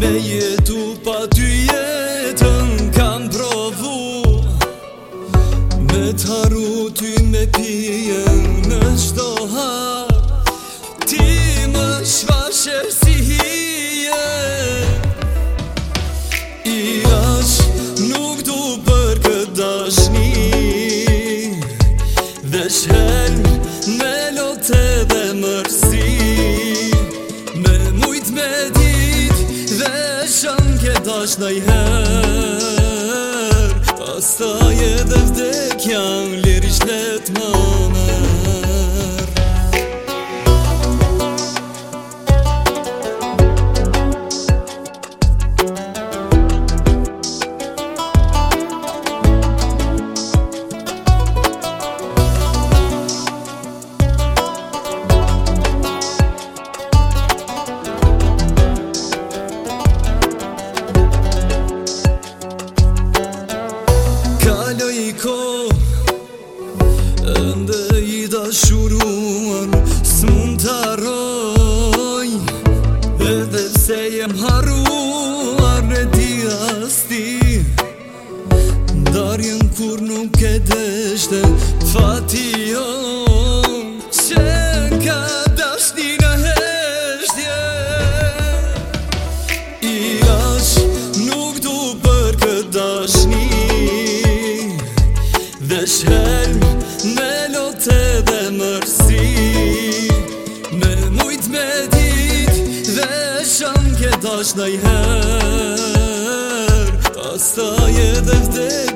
Me jetu pa ty jetën kam provu, me t'haru ty me pijen në çdo hap. Ti më shfaqe si hije, i aq nuk du për këtë dashni, veç helm me lote dhe mërsi, me mujt me dit veçan ke dash najher, pastaj edhe vdekja lirisht let më merr. Kaloj ko, ende i dashuruar s'mund t'harroj, edhe pse jem harruar e di as ti, ndarjen kur nuk e deshte fati jon, që ka dashni në heshtje. I aq nuk du për këtë dashni, veç helm me lote dhe mërsi, me mujt me dit veçan ke dash najher, pastaj edhe vdekja